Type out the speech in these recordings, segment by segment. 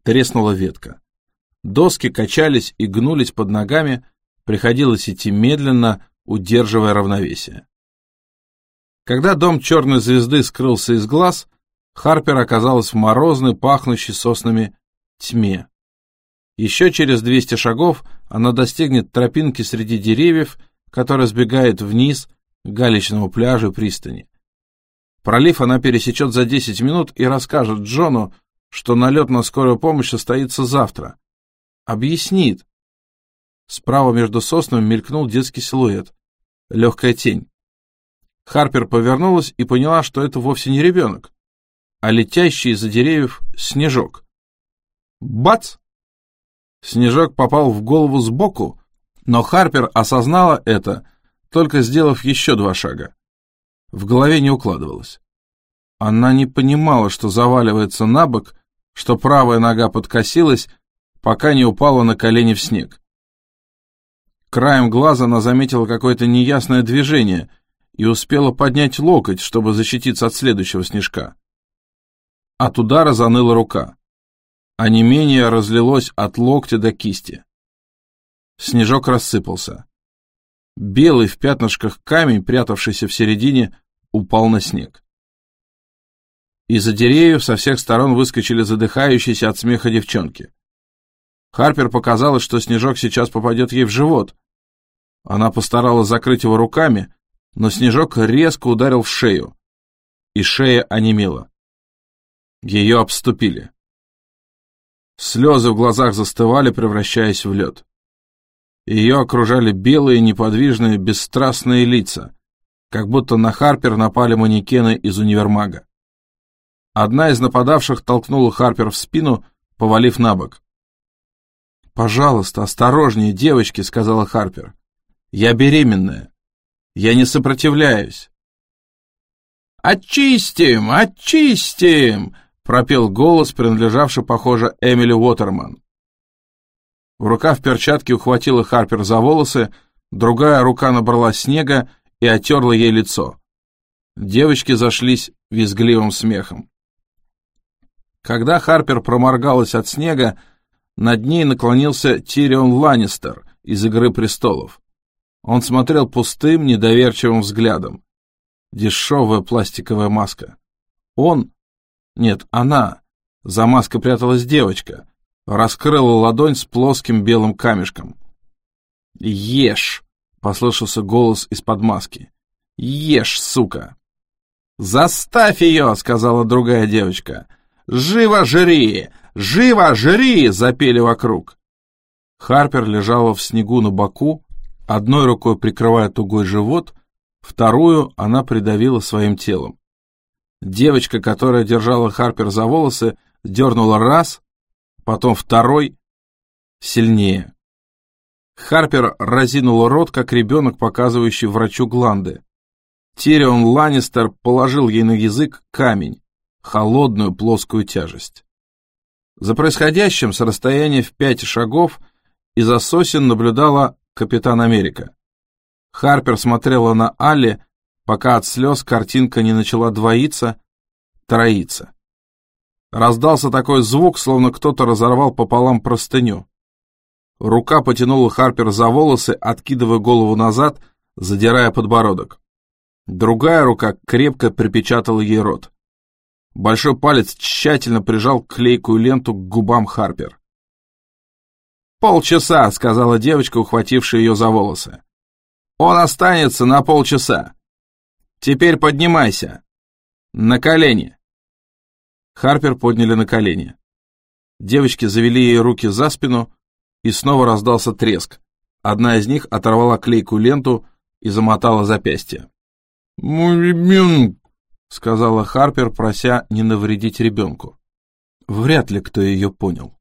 Треснула ветка. Доски качались и гнулись под ногами, приходилось идти медленно, удерживая равновесие. Когда дом черной звезды скрылся из глаз, Харпер оказалась в морозной, пахнущей соснами тьме. Еще через 200 шагов она достигнет тропинки среди деревьев, которая сбегает вниз к галечному пляжу и пристани. Пролив она пересечет за 10 минут и расскажет Джону, что налет на скорую помощь состоится завтра. Объяснит. Справа между соснами мелькнул детский силуэт. Легкая тень. Харпер повернулась и поняла, что это вовсе не ребенок, а летящий из-за деревьев снежок. Бац! Снежок попал в голову сбоку, но Харпер осознала это, только сделав еще 2 шага. В голове не укладывалось. Она не понимала, что заваливается на бок, что правая нога подкосилась, пока не упала на колени в снег. Краем глаза она заметила какое-то неясное движение и успела поднять локоть, чтобы защититься от следующего снежка. От удара заныла рука. Онемение разлилось от локтя до кисти. Снежок рассыпался. Белый в пятнышках камень, прятавшийся в середине, упал на снег. Из-за деревьев со всех сторон выскочили задыхающиеся от смеха девчонки. Харпер показалось, что снежок сейчас попадет ей в живот. Она постаралась закрыть его руками, но снежок резко ударил в шею, и шея онемела. Ее обступили. Слезы в глазах застывали, превращаясь в лед. Ее окружали белые, неподвижные, бесстрастные лица, как будто на Харпер напали манекены из универмага. Одна из нападавших толкнула Харпер в спину, повалив на бок. «Пожалуйста, осторожнее, девочки», — сказала Харпер. «Я беременная. Я не сопротивляюсь». «Очистим! Очистим!» — пропел голос, принадлежавший, похоже, Эмили Уотерман. Рука в перчатке ухватила Харпер за волосы, другая рука набрала снега и оттерла ей лицо. Девочки зашлись визгливым смехом. Когда Харпер проморгалась от снега, над ней наклонился Тирион Ланнистер из «Игры престолов». Он смотрел пустым, недоверчивым взглядом. Дешевая пластиковая маска. Нет, она. За маской пряталась девочка. Раскрыла ладонь с плоским белым камешком. «Ешь!» — послышался голос из-под маски. «Ешь, сука!» «Заставь ее!» — сказала другая девочка. «Живо жри! Живо жри!» — запели вокруг. Харпер лежала в снегу на боку, одной рукой прикрывая тугой живот, вторую она придавила своим телом. Девочка, которая держала Харпер за волосы, дернула раз, потом второй, сильнее. Харпер разинула рот, как ребенок, показывающий врачу гланды. Тирион Ланнистер положил ей на язык камень, холодную плоскую тяжесть. За происходящим с расстояния в 5 шагов из-за сосен наблюдала Капитан Америка. Харпер смотрела на Алли, пока от слез картинка не начала двоиться, троиться. Раздался такой звук, словно кто-то разорвал пополам простыню. Рука потянула Харпер за волосы, откидывая голову назад, задирая подбородок. Другая рука крепко припечатала ей рот. Большой палец тщательно прижал клейкую ленту к губам Харпер. «Полчаса», — сказала девочка, ухватившая ее за волосы. «Он останется на полчаса. Теперь поднимайся. На колени». Харпер подняли на колени. Девочки завели ей руки за спину, и снова раздался треск. Одна из них оторвала клейкую ленту и замотала запястье. «Мой ребенок», — сказала Харпер, прося не навредить ребенку. Вряд ли кто ее понял.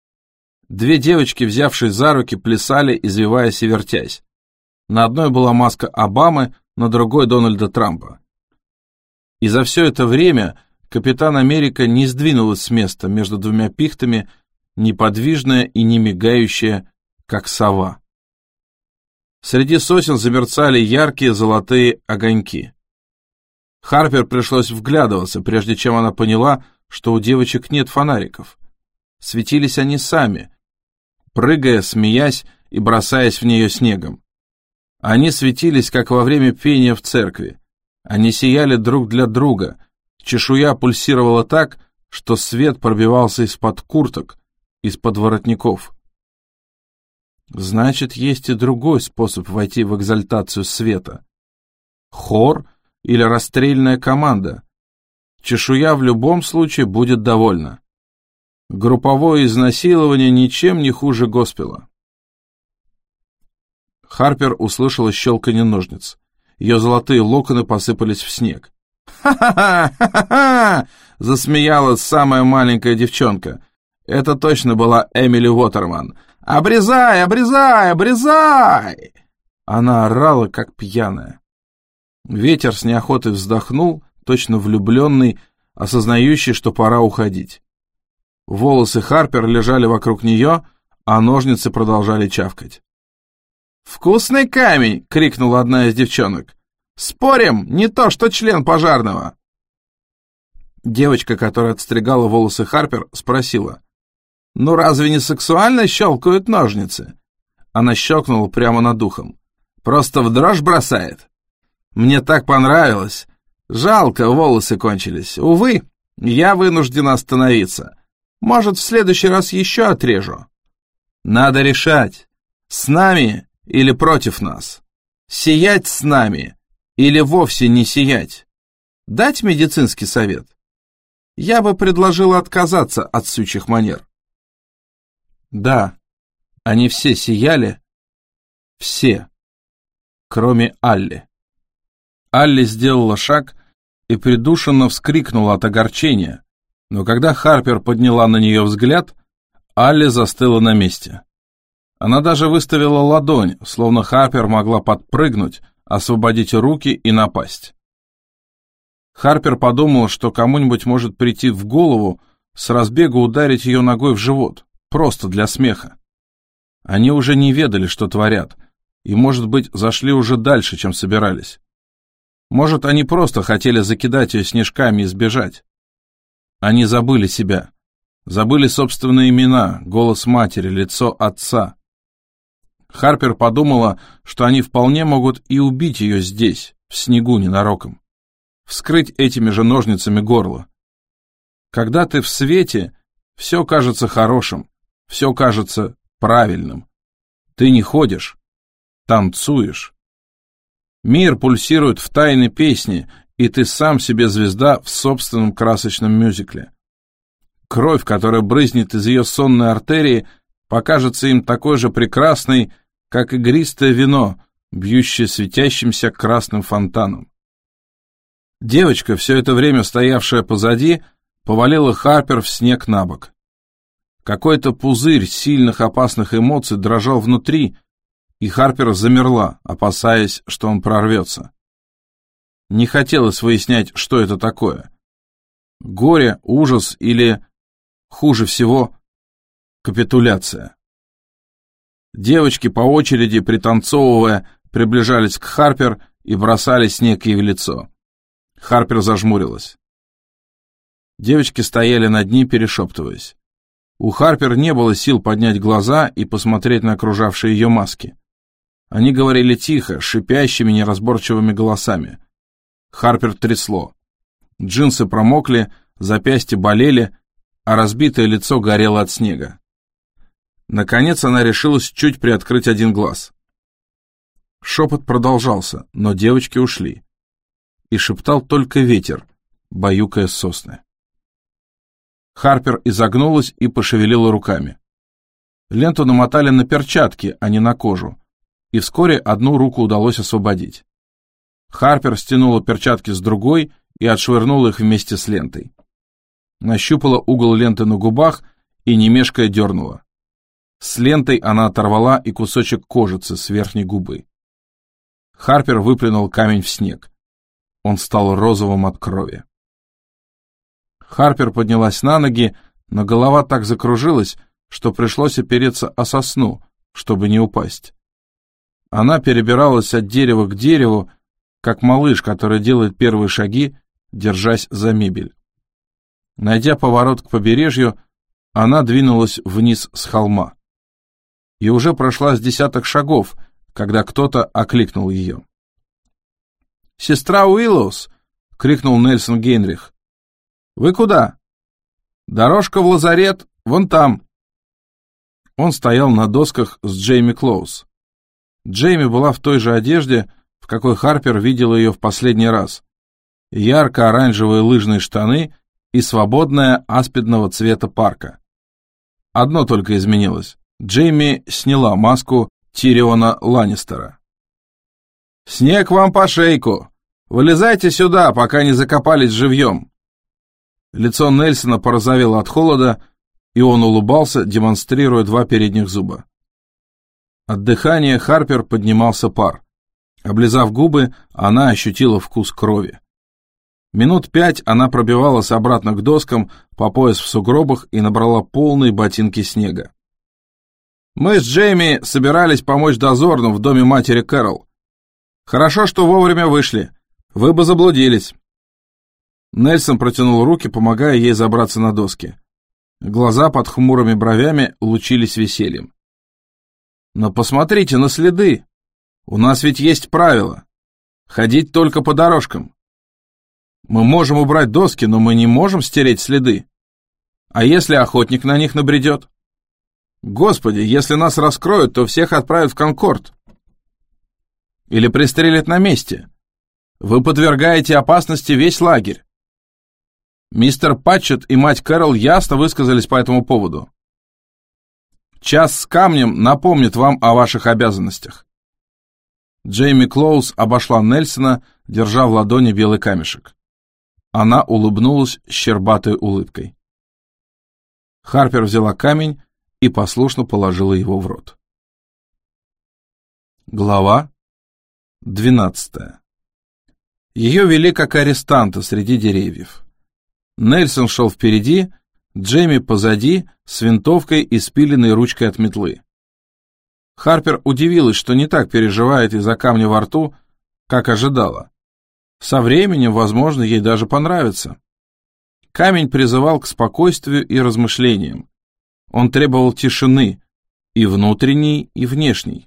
Две девочки, взявшись за руки, плясали, извиваясь и вертясь. На одной была маска Обамы, на другой — Дональда Трампа. И за все это время Капитан Америка не сдвинулась с места между двумя пихтами, неподвижная и не мигающая, как сова. Среди сосен замерцали яркие золотые огоньки. Харпер пришлось вглядываться, прежде чем она поняла, что у девочек нет фонариков. Светились они сами, прыгая, смеясь и бросаясь в нее снегом. Они светились, как во время пения в церкви. Они сияли друг для друга. Чешуя пульсировала так, что свет пробивался из-под курток, из-под воротников. Значит, есть и другой способ войти в экзальтацию света. Хор или расстрельная команда. Чешуя в любом случае будет довольна. Групповое изнасилование ничем не хуже госпела. Харпер услышала щелканье ножниц. Ее золотые локоны посыпались в снег. «Ха-ха-ха! Ха-ха-ха!» — засмеялась самая маленькая девчонка. Это точно была Эмили Уотерман. «Обрезай, обрезай, обрезай!» Она орала, как пьяная. Ветер с неохотой вздохнул, точно влюбленный, осознающий, что пора уходить. Волосы Харпер лежали вокруг нее, а ножницы продолжали чавкать. «Вкусный камень!» — крикнула одна из девчонок. «Спорим, не то что член пожарного!» Девочка, которая отстригала волосы Харпер, спросила: «Ну разве не сексуально щелкают ножницы?» Она щелкнула прямо над ухом. «Просто в дрожь бросает. Мне так понравилось. Жалко, волосы кончились. Увы, я вынуждена остановиться. Может, в следующий раз еще отрежу. Надо решать, с нами или против нас. Сиять с нами или вовсе не сиять. Дать медицинский совет? Я бы предложила отказаться от сучьих манер». Да, они все сияли, все, кроме Алли. Алли сделала шаг и придушенно вскрикнула от огорчения, но когда Харпер подняла на нее взгляд, Алли застыла на месте. Она даже выставила ладонь, словно Харпер могла подпрыгнуть, освободить руки и напасть. Харпер подумал, что кому-нибудь может прийти в голову с разбегу ударить ее ногой в живот, просто для смеха. Они уже не ведали, что творят, и, может быть, зашли уже дальше, чем собирались. Может, они просто хотели закидать ее снежками и сбежать. Они забыли себя, забыли собственные имена, голос матери, лицо отца. Харпер подумала, что они вполне могут и убить ее здесь, в снегу ненароком. Вскрыть этими же ножницами горло. Когда ты в свете, все кажется хорошим, все кажется правильным. Ты не ходишь, танцуешь. Мир пульсирует в тайной песне, и ты сам себе звезда в собственном красочном мюзикле. Кровь, которая брызнет из ее сонной артерии, покажется им такой же прекрасной, как игристое вино, бьющее светящимся красным фонтаном. Девочка, все это время стоявшая позади, повалила Харпер в снег на бок. Какой-то пузырь сильных опасных эмоций дрожал внутри, и Харпер замерла, опасаясь, что он прорвется. Не хотелось выяснять, что это такое. Горе, ужас или, хуже всего, капитуляция. Девочки по очереди, пританцовывая, приближались к Харпер и бросали снег ей в лицо. Харпер зажмурилась. Девочки стояли над ней, перешептываясь. У Харпер не было сил поднять глаза и посмотреть на окружавшие ее маски. Они говорили тихо, шипящими, неразборчивыми голосами. Харпер трясло. Джинсы промокли, запястья болели, а разбитое лицо горело от снега. Наконец она решилась чуть приоткрыть один глаз. Шепот продолжался, но девочки ушли. И шептал только ветер, баюкая сосны. Харпер изогнулась и пошевелила руками. Ленту намотали на перчатки, а не на кожу, и вскоре одну руку удалось освободить. Харпер стянула перчатки с другой и отшвырнула их вместе с лентой. Нащупала угол ленты на губах и, не мешкая, дернула. С лентой она оторвала и кусочек кожицы с верхней губы. Харпер выплюнул камень в снег. Он стал розовым от крови. Харпер поднялась на ноги, но голова так закружилась, что пришлось опереться о сосну, чтобы не упасть. Она перебиралась от дерева к дереву, как малыш, который делает первые шаги, держась за мебель. Найдя поворот к побережью, Она двинулась вниз с холма. И уже прошла с десяток шагов, когда кто-то окликнул ее. «Сестра Уиллоус!» — крикнул Нельсон Гейнрих. «Вы куда?» «Дорожка в лазарет, вон там». Он стоял на досках с Джейми Клоуз. Джейми была в той же одежде, в какой Харпер видел ее в последний раз. Ярко-оранжевые лыжные штаны и свободная аспидного цвета парка. Одно только изменилось. Джейми сняла маску Тириона Ланнистера. «Снег вам по шейку! Вылезайте сюда, пока не закопались живьем!» Лицо Нельсона порозовело от холода, и он улыбался, демонстрируя 2 передних зуба. От дыхания Харпер поднимался пар. Облизав губы, она ощутила вкус крови. Минут 5 она пробивалась обратно к доскам, по пояс в сугробах, и набрала полные ботинки снега. «Мы с Джейми собирались помочь дозорным в доме матери Кэрол. Хорошо, что вовремя вышли. Вы бы заблудились». Нельсон протянул руки, помогая ей забраться на доски. Глаза под хмурыми бровями лучились весельем. «Но посмотрите на следы. У нас ведь есть правило. Ходить только по дорожкам. Мы можем убрать доски, но мы не можем стереть следы. А если охотник на них набредет? Господи, если нас раскроют, то всех отправят в Конкорд. Или пристрелят на месте. Вы подвергаете опасности весь лагерь. Мистер Патчет и мать Кэрол ясно высказались по этому поводу. Час с камнем напомнит вам о ваших обязанностях». Джейми Клоуз обошла Нельсона, держа в ладони белый камешек. Она улыбнулась щербатой улыбкой. Харпер взяла камень и послушно положила его в рот. Глава 12. Ее вели как арестанта среди деревьев. Нельсон шел впереди, Джейми позади, с винтовкой и спиленной ручкой от метлы. Харпер удивилась, что не так переживает из-за камня во рту, как ожидала. Со временем, возможно, ей даже понравится. Камень призывал к спокойствию и размышлениям. Он требовал тишины, и внутренней, и внешней.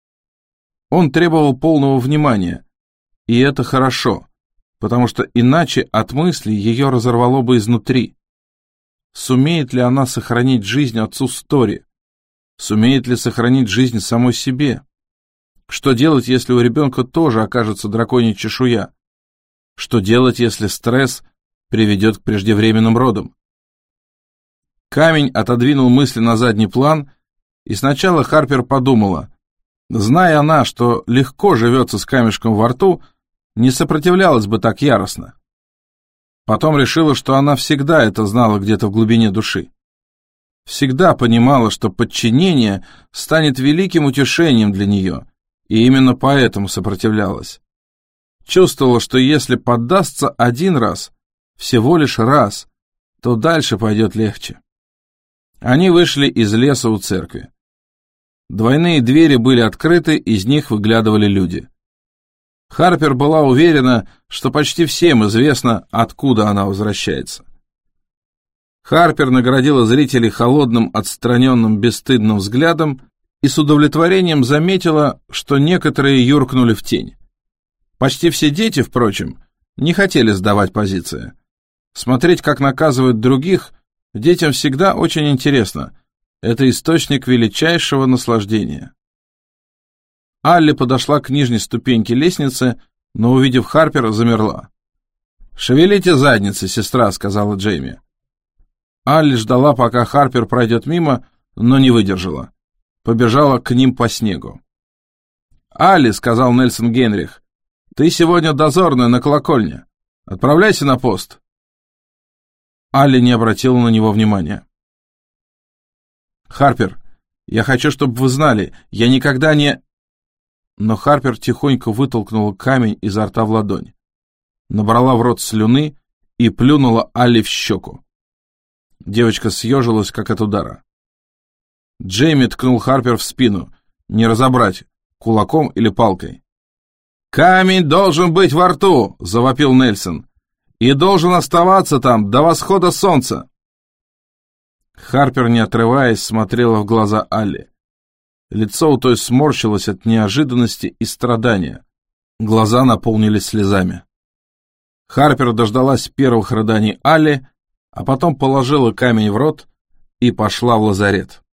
Он требовал полного внимания, и это хорошо, потому что иначе от мыслей ее разорвало бы изнутри. Сумеет ли она сохранить жизнь отцу Стори? Сумеет ли сохранить жизнь самой себе? Что делать, если у ребенка тоже окажется драконья чешуя? Что делать, если стресс приведет к преждевременным родам? Камень отодвинул мысли на задний план, и сначала Харпер подумала, зная она, что легко живется с камешком во рту, не сопротивлялась бы так яростно. Потом решила, что она всегда это знала где-то в глубине души. Всегда понимала, что подчинение станет великим утешением для нее, и именно поэтому сопротивлялась. Чувствовала, что если поддастся один раз, всего лишь раз, то дальше пойдет легче. Они вышли из леса у церкви. Двойные двери были открыты, из них выглядывали люди. Харпер была уверена, что почти всем известно, откуда она возвращается. Харпер наградила зрителей холодным, отстраненным, бесстыдным взглядом и с удовлетворением заметила, что некоторые юркнули в тень. Почти все дети, впрочем, не хотели сдавать позиции. Смотреть, как наказывают других, детям всегда очень интересно. Это источник величайшего наслаждения. Алли подошла к нижней ступеньке лестницы, но, увидев Харпер, замерла. «Шевелите задницы, сестра», — сказала Джейми. Алли ждала, пока Харпер пройдет мимо, но не выдержала. Побежала к ним по снегу. «Алли», — сказал Нельсон Гейнрих, — «ты сегодня дозорная на колокольне. Отправляйся на пост». Алли не обратила на него внимания. «Харпер, я хочу, чтобы вы знали, я никогда не...» Но Харпер тихонько вытолкнула камень изо рта в ладонь, набрала в рот слюны и плюнула Алли в щеку. Девочка съежилась, как от удара. Джейми ткнул Харпер в спину, не разобрать, кулаком или палкой. «Камень должен быть во рту!» — завопил Нельсон. «И должен оставаться там до восхода солнца!» Харпер, не отрываясь, смотрела в глаза Алли. Лицо у той сморщилось от неожиданности и страдания. Глаза наполнились слезами. Харпер дождалась первых рыданий Алли, а потом положила камень в рот и пошла в лазарет.